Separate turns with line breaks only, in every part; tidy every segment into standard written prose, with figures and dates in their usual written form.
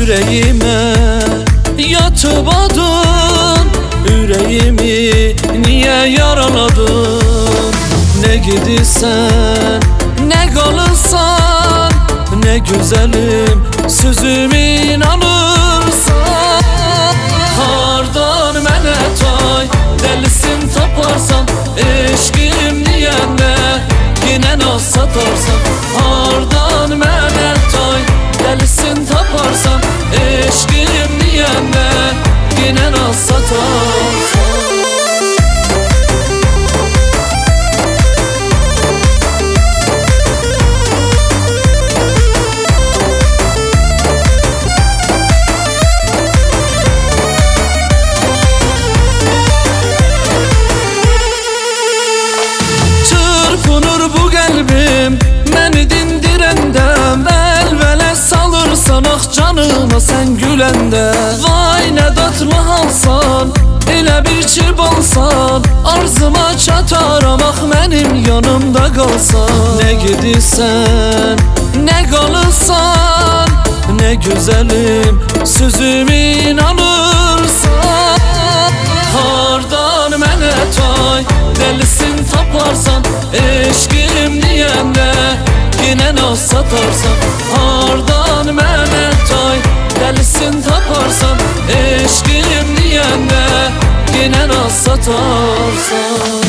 yüreğime yatıp adın, yüreğimi niye yaraladın? Ne gidirsen, ne kalırsan, ne güzelim sözümü inanırsan. Hardan mənə tay, delisin taparsan, eşkim diyende yine naz satarsan. Hardan mənə tay, delisin taparsan, eşkim diyende yine naz satarsan. Bu qəlbim məni dindirəndə, vəlvələ salırsan ax canıma sən güləndə. Vay nə dadlı halsan, elə bir ki balsan, arzuma çataram ax mənim yanımda qalsan. Nə gedirsən, nə qalırsan, nə gözəlim sözümü inanırsan. Hardan mənə tay, delisin taparsan, eşkim diyende yine naz satarsan. Hardan mənə tay, delisin taparsan, eşkim diyende yine naz satarsan.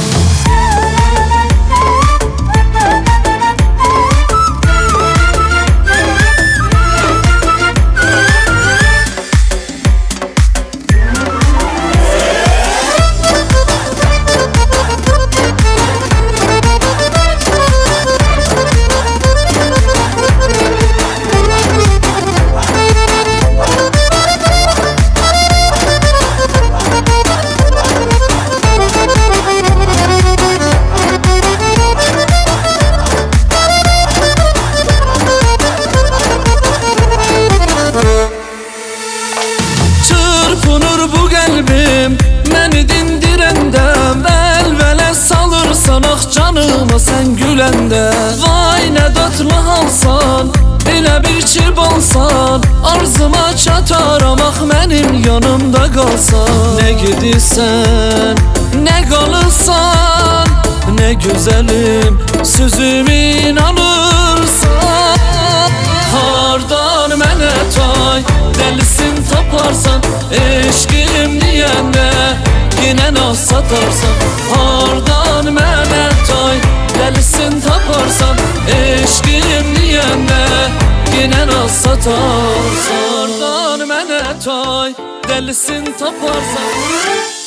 Bu qəlbim məni dindirəndə, vəlvələ salırsan ax canıma sən güləndə. Vay nə dadlı halsan, elə bir ki balsan, arzuma çataram ax mənim yanımda qalsan. Nə gedirsən, nə qalırsan, nə gözəlim sözümü inanırsan. Hardan mənə tay, delisin taparsan, eşkim diyende yine naz satarsan. Hardan mənə tay, delisin taparsan, eşkim diyende yine naz satarsan. Hardan mənə tay, delisin taparsan.